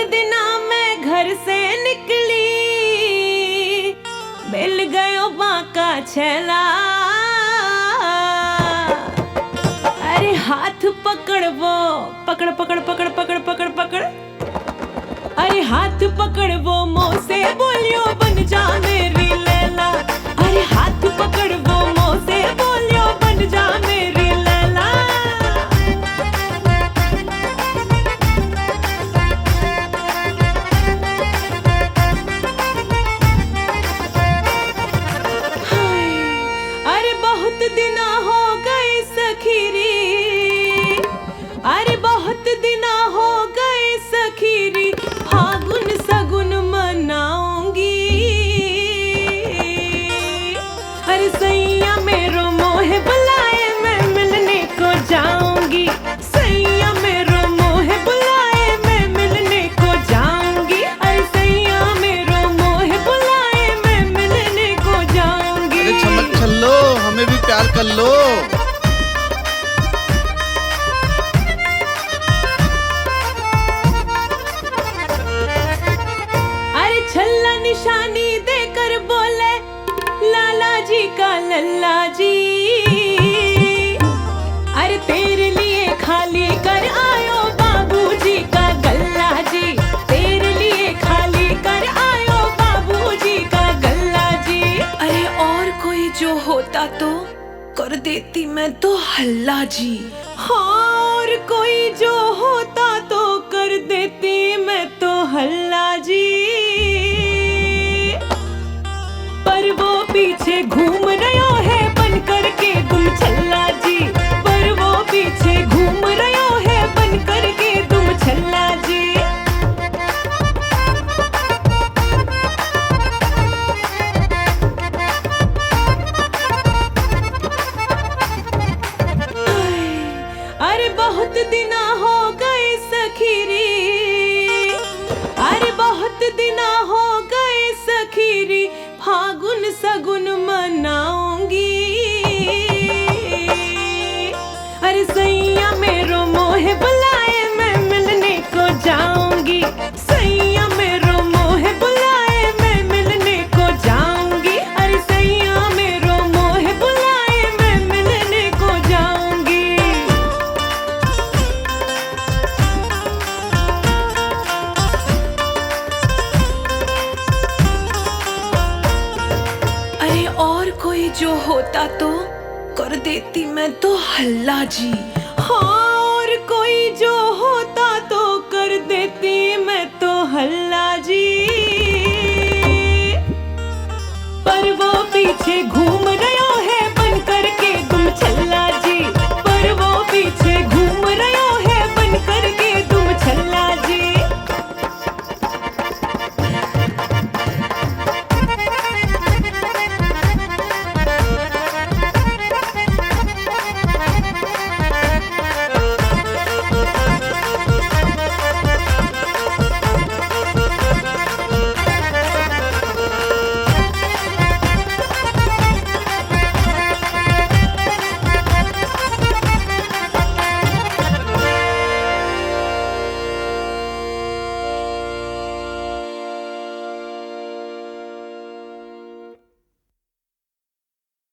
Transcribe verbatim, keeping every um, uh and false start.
दिना मैं घर से निकली, मिल गयो बांका छैला। अरे हाथ पकड़ वो, पकड़ पकड़ पकड़ पकड़ पकड़ पकड़, अरे हाथ पकड़ वो मुँह से बोलियो बन जा मेरी लैला। अरे हाथ पकड़ वो मुँह से बोलियो बन जा मेरी लैला। अरे बहुत दिना हो गई सखीरी, अरे बहुत दिना हो गए सखीरी, फागुन सगुन मनाऊंगी। अरे सैया मेरो मोह बुलाए मैं मिलने को जाऊंगी, सैया मेरो मोह बुलाए मैं मिलने को जाऊंगी। अरे सैया मेरो मोह बुलाए मैं मिलने को जाऊंगी। अरे चमक छल्लो, हमें भी प्यार कर लो। छल्ला निशानी देकर बोले लाला जी का लल्ला जी। अरे तेरे लिए खाली कर आयो बाबूजी का गल्ला जी, तेरे लिए खाली कर आयो बाबूजी का गल्ला जी। अरे और कोई जो होता तो कर देती मैं तो हल्ला जी, और कोई जो होता तो कर देती मैं तो हल्ला जी। पर वो पीछे घूम रहा है बन करके तुम छल्ला जी, पर वो पीछे घूम रहा है बन करके तुम छल्ला जी। अरे बहुत दिना हो गए सखीरी, अरे बहुत दिना हो गए सखीरी, फागुन सगुन मनाऊंगी। अरे सैया मेरो मोह बुलाए मैं मिलने को जाऊंगी, सैया मेरो मोह बुलाए मैं मिलने को जाऊंगी। अरे सैया मेरो मोह बुलाए मैं मिलने को जाऊंगी। अरे और कोई जो होता तो कर देती मैं तो हल्ला जी, और कोई जो होता तो कर देती मैं तो हल्ला जी। पर वो पीछे घूम